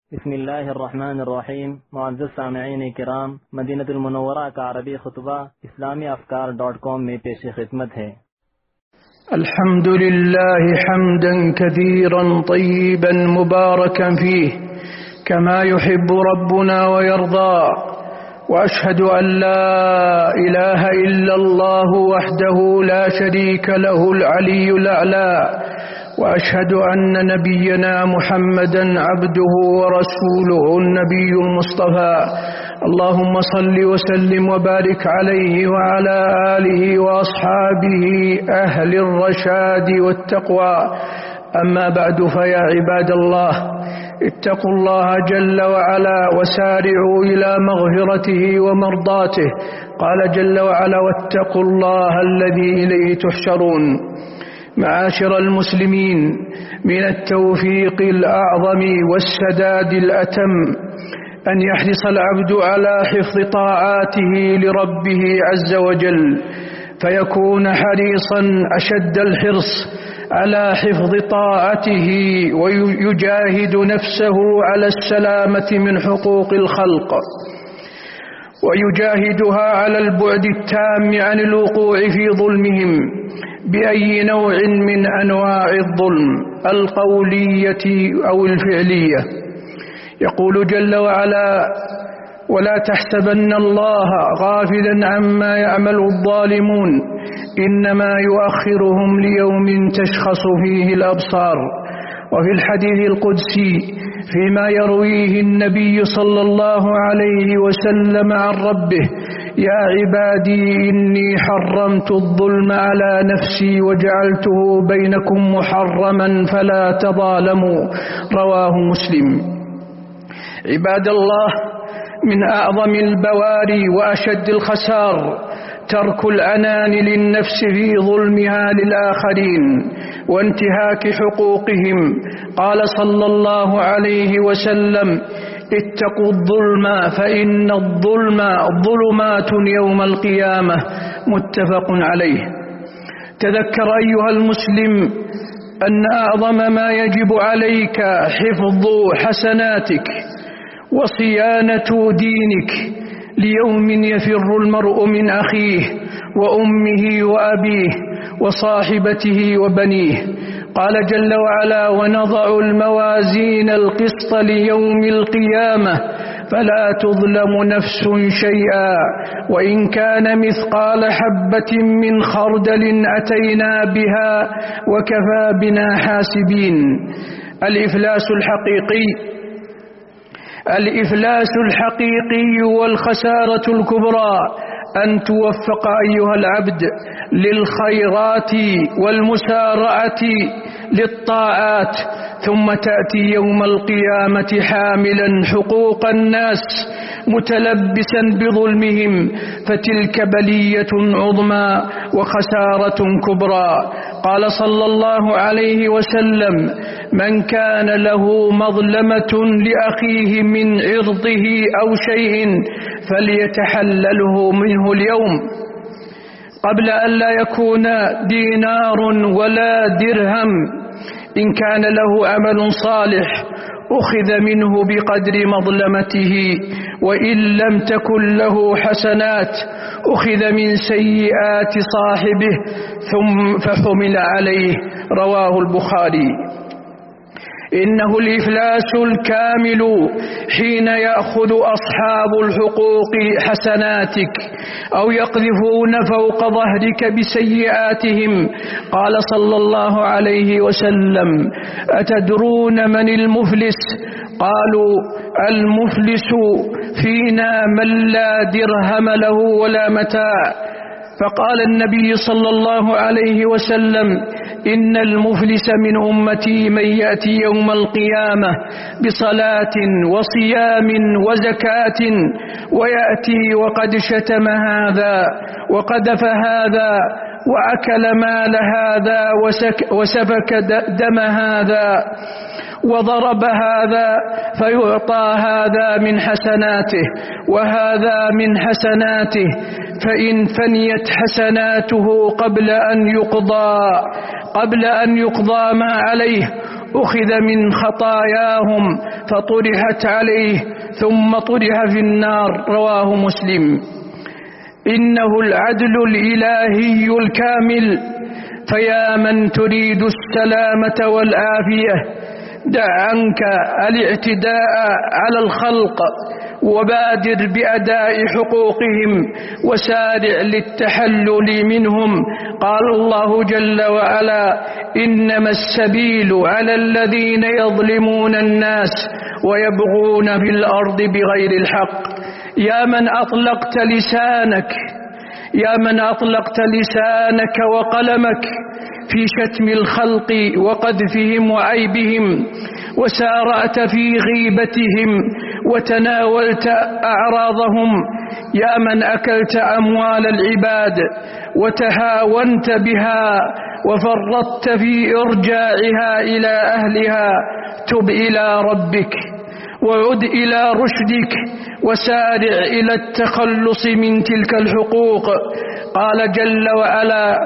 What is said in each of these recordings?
بسم الله الرحمن الرحیم. معزز سامعین کرام، مدینہ المنورہ کا عربی خطبہ islamiafkar.com میں پیش خدمت ہے. الحمد لله حمدا كثيرا طيبا مباركا فيه كما يحب ربنا ويرضى، وأشهد أن لا إله إلا الله وحده لا شريك له العلي الأعلى، وأشهد أن نبينا محمدا عبده ورسوله النبي المصطفى. اللهم صل وسلم وبارك عليه وعلى آله وأصحابه أهل الرشاد والتقوى. أما بعد، فيا عباد الله، اتقوا الله جل وعلا وسارعوا إلى مغفرته ومرضاته. قال جل وعلا: واتقوا الله الذي إليه تحشرون. معاشر المسلمين، من التوفيق الأعظم والسداد الأتم أن يحرص العبد على حفظ طاعاته لربه عز وجل، فيكون حريصا أشد الحرص على حفظ طاعته، ويجاهد نفسه على السلامة من حقوق الخلق، ويجاهدها على البعد التام عن الوقوع في ظلمهم بأي نوع من أنواع الظلم القولية أو الفعلية. يقول جل وعلا: ولا تحسبن الله غافلا عما يعمل الظالمون إنما يؤخرهم ليوم تشخص فيه الأبصار. وفي الحديث القدسي فيما يرويه النبي صلى الله عليه وسلم عن ربه: يا عبادي إني حرمت الظلم على نفسي وجعلته بينكم محرما فلا تظالموا. رواه مسلم. عباد الله، من أعظم البواري وأشد الخسار ترك العنان للنفس في ظلمها للآخرين وانتهاك حقوقهم. قال صلى الله عليه وسلم: اتقوا الظلم فإن الظلم ظلمات يوم القيامة. متفق عليه. تذكر أيها المسلم أن أعظم ما يجب عليك حفظ حسناتك وصيانة دينك ليوم يفر المرء من أخيه وأمه وأبيه وصاحبته وبنيه. قال جل وعلا: ونضع الموازين القسط ليوم القيامة فلا تظلم نفس شيئا وإن كان مثقال حبة من خردل أتينا بها وكفى بنا حاسبين. الإفلاس الحقيقي والخسارة الكبرى أن توفق أيها العبد للخيرات والمسارعة للطاعات، ثم تأتي يوم القيامة حاملا حقوق الناس متلبسا بظلمهم، فتلك بلية عظمى وخسارة كبرى. قال صلى الله عليه وسلم: من كان له مظلمة لأخيه من عرضه أو شيء فليتحلله منه اليوم قبل أن لا يكون دينار ولا درهم. إن كان له عمل صالح أخذ منه بقدر مظلمته، وإن لم تكن له حسنات أخذ من سيئات صاحبه ثم فحمل عليه. رواه البخاري. إنه الإفلاس الكامل حين يأخذ أصحاب الحقوق حسناتك أو يقذفون فوق ظهرك بسيئاتهم. قال صلى الله عليه وسلم: أتدرون من المفلس؟ قالوا: المفلس فينا من لا درهم له ولا متاع. فقال النبي صلى الله عليه وسلم: إن المفلس من أمتي من يأتي يوم القيامة بصلاة وصيام وزكاة ويأتي وقد شتم هذا وقذف هذا وأكل مال هذا وسفك دم هذا وضرب هذا، فيعطى هذا من حسناته وهذا من حسناته، فإن فنيت حسناته قبل أن يقضى ما عليه أخذ من خطاياهم فطرحت عليه ثم طرح في النار. رواه مسلم. إنه العدل الإلهي الكامل. فيا من تريد السلامة والعافية دع عنك الاعتداء على الخلق وبادر بأداء حقوقهم وسارع للتحلل منهم. قال الله جل وعلا: إنما السبيل على الذين يظلمون الناس ويبغون في الأرض بغير الحق. يا من أطلقت لسانك وقلمك في شتم الخلق وقذفهم وعيبهم، وسارعت في غيبتهم وتناولت أعراضهم. يا من أكلت أموال العباد وتهاونت بها وفرطت في إرجاعها إلى أهلها، تب إلى ربك وعد إلى رشدك وسارع إلى التخلص من تلك الحقوق. قال جل وعلا: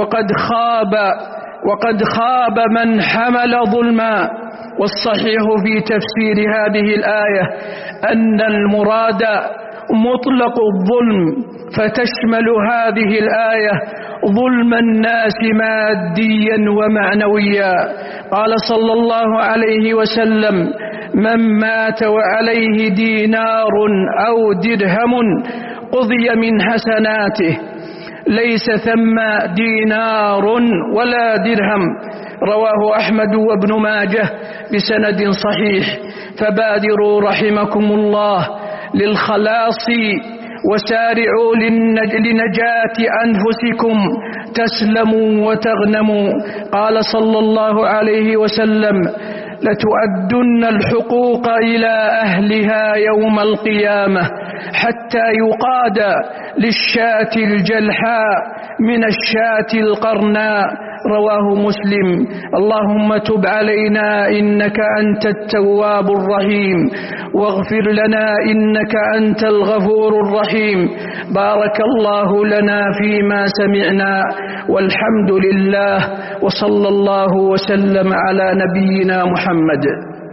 وقد خاب من حمل ظلما. والصحيح في تفسير هذه الآية أن المراد مطلق الظلم، فتشمل هذه الآية ظلم الناس ماديا ومعنويا. قال صلى الله عليه وسلم: من مات وعليه دينار أو درهم قضي من حسناته، ليس ثم دينار ولا درهم. رواه أحمد وابن ماجه بسند صحيح. فبادروا رحمكم الله للخلاص وسارعوا لنجاة أنفسكم تسلموا وتغنموا. قال صلى الله عليه وسلم: لتؤدن الحقوق إلى أهلها يوم القيامة حتى يقاد للشاة الجلحاء من الشاة القرناء. رواه مسلم. اللهم تب علينا إنك أنت التواب الرحيم، واغفر لنا إنك أنت الغفور الرحيم. بارك الله لنا فيما سمعنا، والحمد لله، وصلى الله وسلم على نبينا محمد.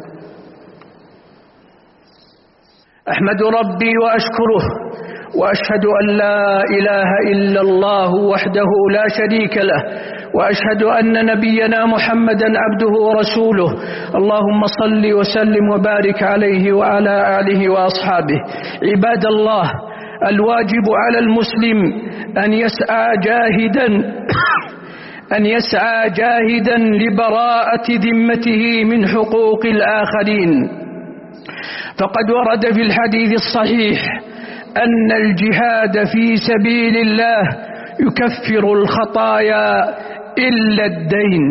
أحمد ربي وأشكره، وأشهد أن لا إله إلا الله وحده لا شريك له، وأشهد أن نبينا محمدا عبده ورسوله. اللهم صل وسلم وبارك عليه وعلى آله وأصحابه. عباد الله، الواجب على المسلم أن يسعى جاهدا لبراءة ذمته من حقوق الآخرين. فقد ورد في الحديث الصحيح أن الجهاد في سبيل الله يكفر الخطايا إلا الدين.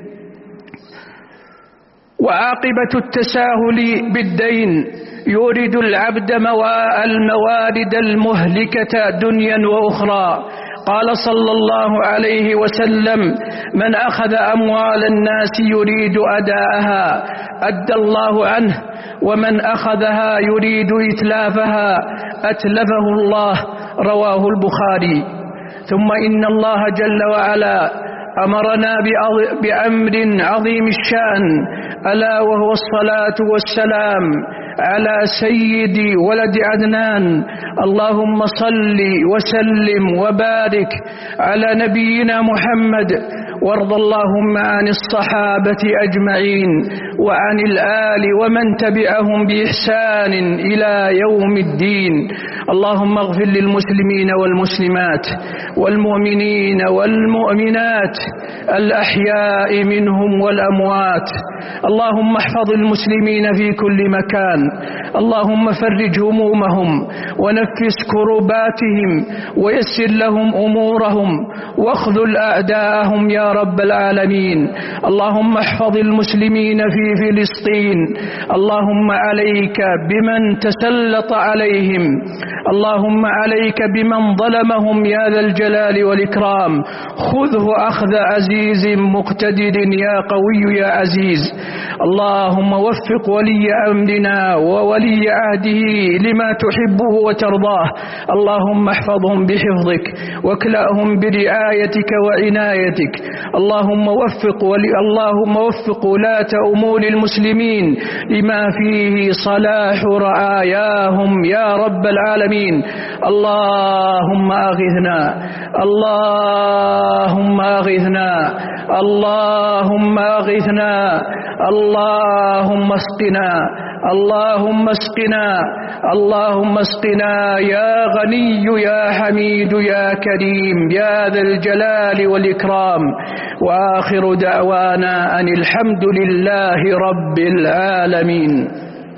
وعاقبة التساهل بالدين يورد العبد الموارد المهلكة دنيا وأخرى. قال صلى الله عليه وسلم: من أخذ أموال الناس يريد أداءها أدى الله عنه، ومن أخذها يريد إتلافها أتلفه الله. رواه البخاري. ثم إن الله جل وعلا أمرنا بأمر عظيم الشأن، ألا وهو الصلاة والسلام على سيد ولد عدنان. اللهم صل وسلم وبارك على نبينا محمد، وارض اللهم عن الصحابة أجمعين وعن الآل ومن تبعهم بإحسان إلى يوم الدين. اللهم اغفر للمسلمين والمسلمات والمؤمنين والمؤمنات الأحياء منهم والأموات. اللهم احفظ المسلمين في كل مكان. اللهم فرج همومهم ونفس كرباتهم ويسر لهم أمورهم واخذل أعداءهم يا رب العالمين. اللهم احفظ المسلمين في فلسطين. اللهم عليك بمن تسلط عليهم، اللهم عليك بمن ظلمهم يا ذا الجلال والإكرام. خذه أخذ عزيز مقتدر يا قوي يا عزيز. اللهم وفق ولي أمرنا وولي عهده لما تحبه وترضاه. اللهم احفظهم بحفظك واكلأهم برعايتك وعنايتك. اللهم وفق ولاة أمور المسلمين لما فيه صلاح رعاياهم يا رب العالمين. اللهم أغثنا، اللهم أغثنا، اللهم أغثنا، اللهم اسقنا، اللهم اسقنا، اللهم اسقنا يا غني يا حميد يا كريم يا ذا الجلال والإكرام. وآخر دعوانا أن الحمد لله رب العالمين.